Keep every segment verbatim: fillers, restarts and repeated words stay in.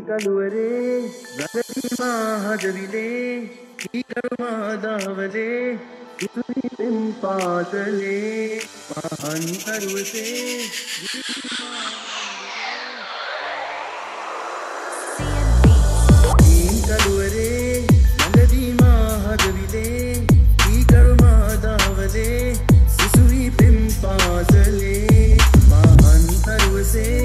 කළුවරේ රඟදීමා හදවිලේ කීකරුමා දාවලේ ඉතුරි පෙම් පාසලේ මහන් කරුවසේ කළුවරේ රඟදීමා හදවිලේ කීකරුමා දාවලේ සිසුවි පෙම් පාසලේ මහන් කරුවසේ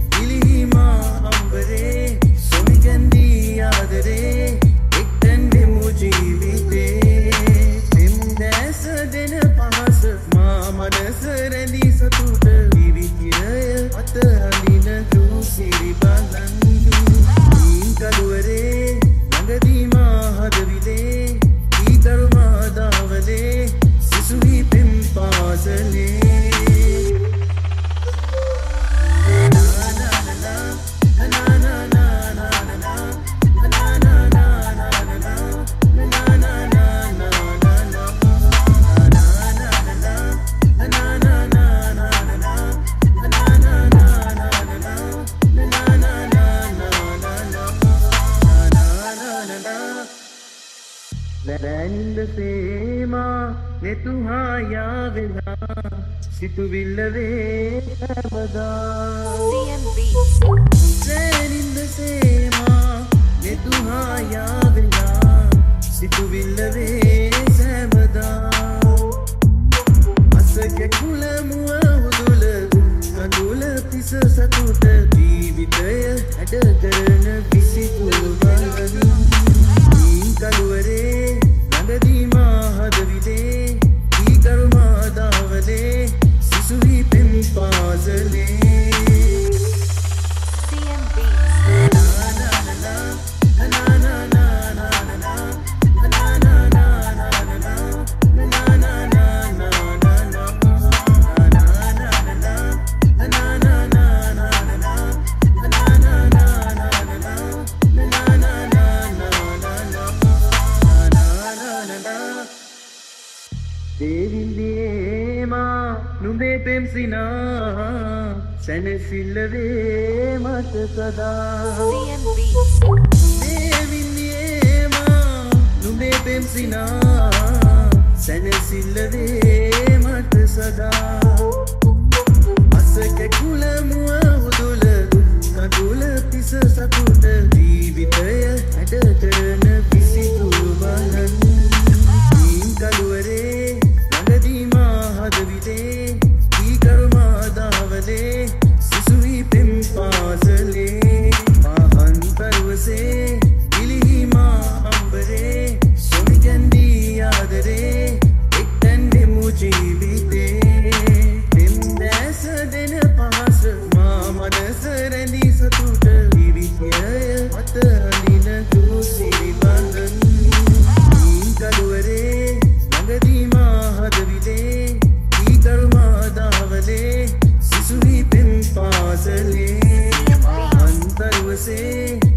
Sema ne tuhaya vela situvillave sabada C M B Leninda sema ne tuhaya vela situvillave sabada asake kulamuwa udula kadula tisa satuta jivitaya ada karana visitulvan kaluvare රඟදීමා හදවිලේ කීකරුමා දාවලේ සිසුවි පෙම් පාසලේ C M B නුඹේ පෙම් සිනා සැනසෙල්ලවේ මට සදා C M B දේවින්දියේමා නුඹේ පෙම් සිනා සැනසෙල්ලවේ මට සදා අසක කුලමුව උදුල කඳුල තිස සතුට ජීවිතය හැඩ කරන විසිතුරු බලන් කළුවරේ රඟදීමා හදවිලේ සිසුවි පෙම් පාසලේ මහන් කරුවසේ ඉලිහිමා අම්බරේ සොමිගැන්දී ආදරේ එක්තැන් දෙමු ජීවිතේ පෙම් දැස දෙන පහස මා මනස රැඳී සතුට විවිධය මත අඳින දුසිරි බඳන් කළුවරේ රඟදීමා හදවිලේ කීකරුමා දාවලේ සිසුවි පෙම් පාසලේ මහන් කරුවසේ